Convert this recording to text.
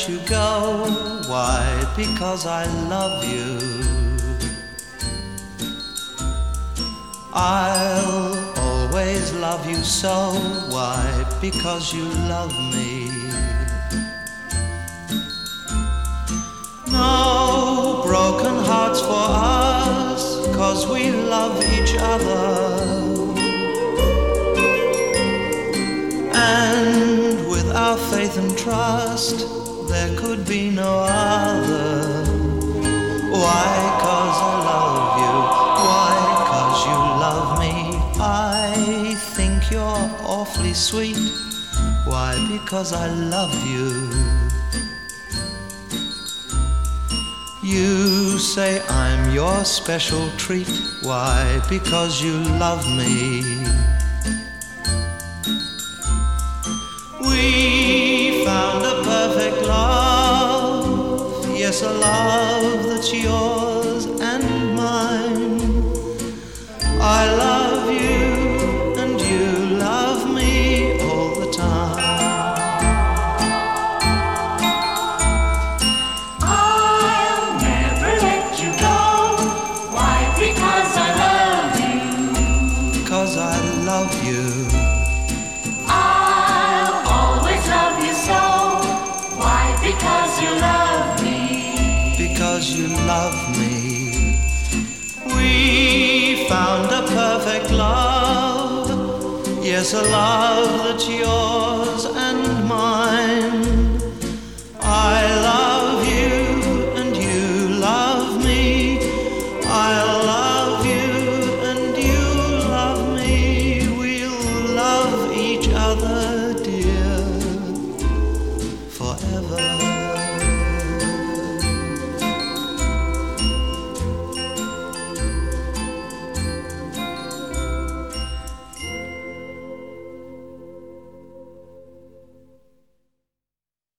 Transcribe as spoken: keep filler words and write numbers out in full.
let you go. Why? Because I love you. I'll always love you so. Why? Because you love me. No broken hearts for us, 'cause we love each other. And with our faith and trust, there could be no other. Why? 'Cause I love you. Why? 'Cause you love me. I think you're awfully sweet. Why? Because I love you. You say I'm your special treat. Why? Because you love me. We found a perfect love. Yes, a love that's yours and mine. I love you and you love me all the time. Because I love you. I'll always love you so. Why? Because you love me. Because you love me. We found a perfect love. Yes, a love that's yours and mine. I love